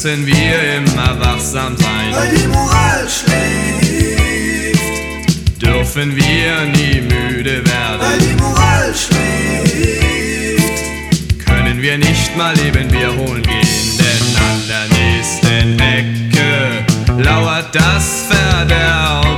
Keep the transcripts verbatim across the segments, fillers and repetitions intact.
müssen wir immer wachsam sein. Weil die Moral schläft, Dürfen wir nie müde weil werden. die Moral schläft, Können wir nicht mal eben Bier holen gehen, denn an der nächsten Ecke lauert das Verderben.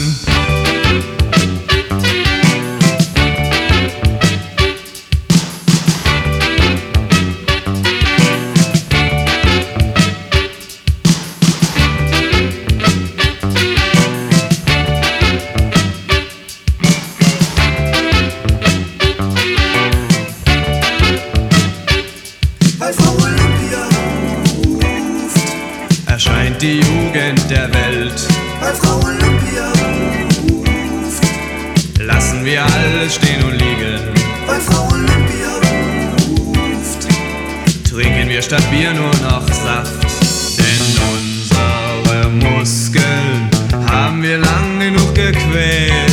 weil Frau Olympia ruft, Erscheint die Jugend der Welt, weil Frau Olympia ruft, lassen wir alles stehen und liegen. weil Frau Olympia ruft, Trinken wir statt Bier nur noch Saft, denn unsere Muskeln haben wir lang genug gequält.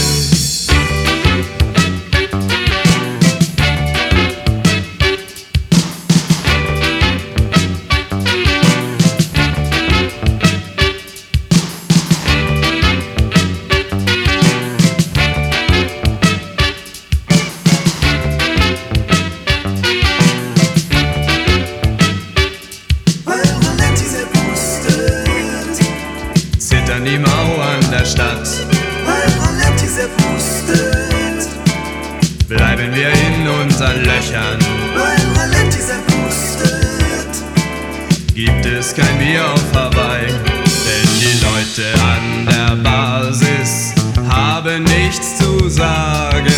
weil Raletti sehr pustet, Zittern die Mauern der Stadt, weil Raletti sehr pustet, bleiben wir in unseren Löchern. weil Raletti sehr pustet, Gibt es kein Bier auf Hawaii, denn die Leute an der Basis haben nichts zu sagen.